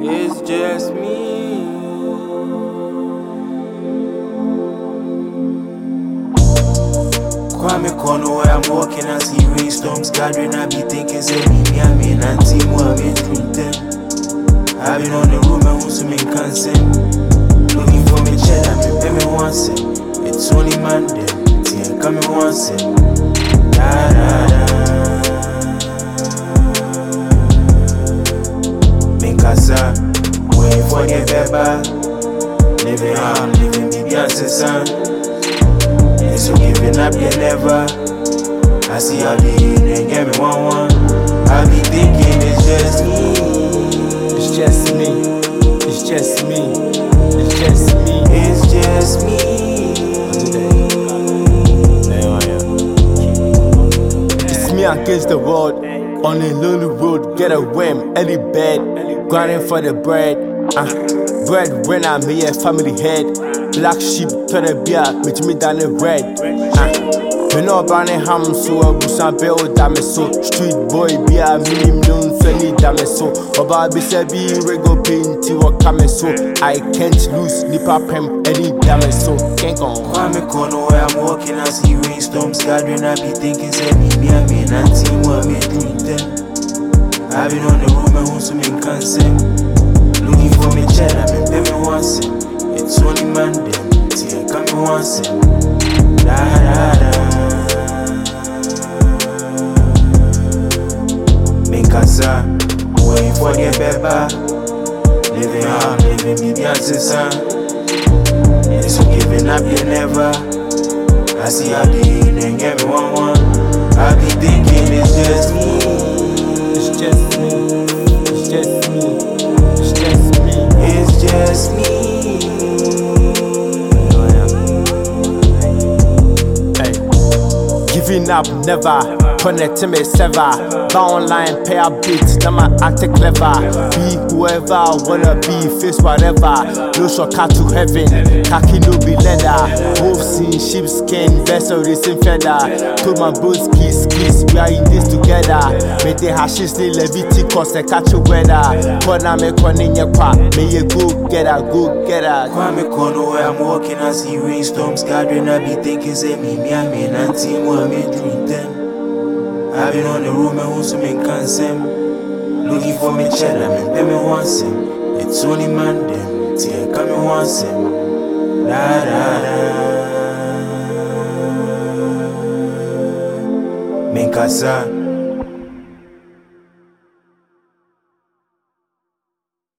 It's just me. Kwame Kono, where I'm walking, I see rainstorms gathering. I be thinking, say, me, I'm in Antimu, I'm in Trinidad. I've been on the room, and who's me consent. Looking for me, cheddar, I'm pay me once. It's only Monday, see, coming once. Da da da. Minkasa, waiting for the baby. Living hard, living big as the sun. So giving up, you never. I see how they get me one. I be thinking it's just me. It's just me. It's just me. It's just me. It's just me. It's me against the world. On a lonely road, get a whim, any bed, grinding for the bread. Bread when I'm here, family head. Black sheep to the beer, which me down the red. You know Barney Ham, so a busan bell damn so. Street boy be a million, so any damn so. Oba be sabi rego paint or come so. I can't lose nipa pem any damn so. Can't go. Kwame Kono, where I'm walking, I see rainstorms gathering. I be thinking, say, me, I'm in Antimu, I'm in Trinidad. I've been on the room, and who's me consent. Looking for me, cheddar, I'm pay me once. It's only Monday, see, coming once. Da da da. Minkasa, waiting for the baby. Living hard, living big as the sun. So giving up, you never. I see how they get me one. I be thinking it's just me. It's just me. It's just me. It's just me. It's just me. Giving up, never. Connecting me, sever. Buy online, pay a bit. Now my act clever. Be whoever I wanna be, face whatever. No shortcut to heaven. Khaki no be leather. Wolves in sheepskin, vessel racing feather. Told my bros kiss, we are in this together. May they hashes still Leviticus and catch a weather. Kona me konin ye kwa, may you go get her. Kwame Kono, where I'm walking, I see rainstorms gathering. I be thinking, say, me, I'm in Antimu, I'm in Trinidad. I've been on the room, and who's me consent. Looking for me, cheddar, I'm pay me once. It's only Monday, see, coming once. Da da da. Minkasa,